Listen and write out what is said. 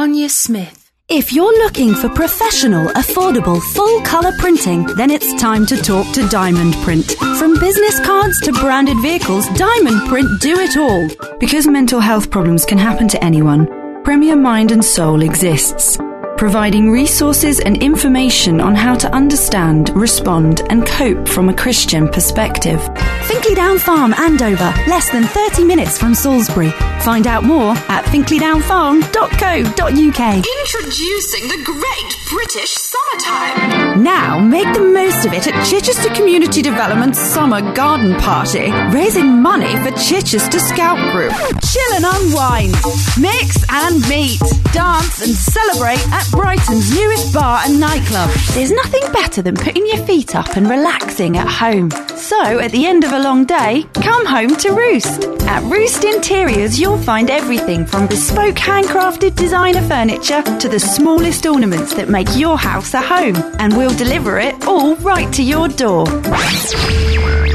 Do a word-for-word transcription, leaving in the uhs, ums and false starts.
Anya Smith. If you're looking for professional, affordable, full-colour printing, then it's time to talk to Diamond Print. From business cards to branded vehicles, Diamond Print do it all. Because mental health problems can happen to anyone, Premier Mind and Soul exists, providing resources and information on how to understand, respond and cope from a Christian perspective. Finkley Down Farm, Andover, less than thirty minutes from Salisbury. Find out more at finkley down farm dot co dot uk. Introducing the Great British Summertime. Now make the most of it at Chichester Community Development's Summer Garden Party, raising money for Chichester Scout Group. Chill and unwind, mix and meet, dance and celebrate at Brighton's newest bar and nightclub. There's nothing better than putting your feet up and relaxing at home. So, at the end of a long day, come home to Roost. At Roost Interiors, you'll find everything from bespoke handcrafted designer furniture to the smallest ornaments that make your house a home. And we'll deliver it all right to your door.